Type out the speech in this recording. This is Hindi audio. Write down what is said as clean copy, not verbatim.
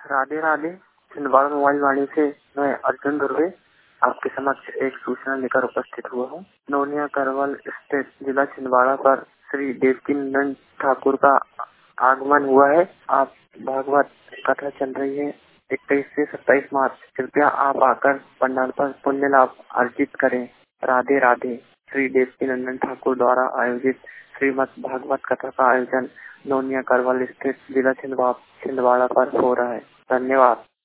राधे राधे। छिंदवाड़ा मोबाइल वाणी से मैं अर्जुन दुर्वे आपके समक्ष एक सूचना लेकर उपस्थित हुआ हूँ। नोनिया करवल स्थित जिला छिंदवाड़ा पर श्री देवकीनंदन ठाकुर का आगमन हुआ है। आप भागवत कथा चल रही है 21 से 27 मार्च। कृपया आप आकर पंडाल पर पुण्य लाभ अर्जित करें। राधे राधे। श्री देवकीनंदन ठाकुर द्वारा आयोजित श्रीमद् भागवत कथा का आयोजन नोनिया करवल स्थित जिला छिंदवाड़ा पर हो रहा है। धन्यवाद।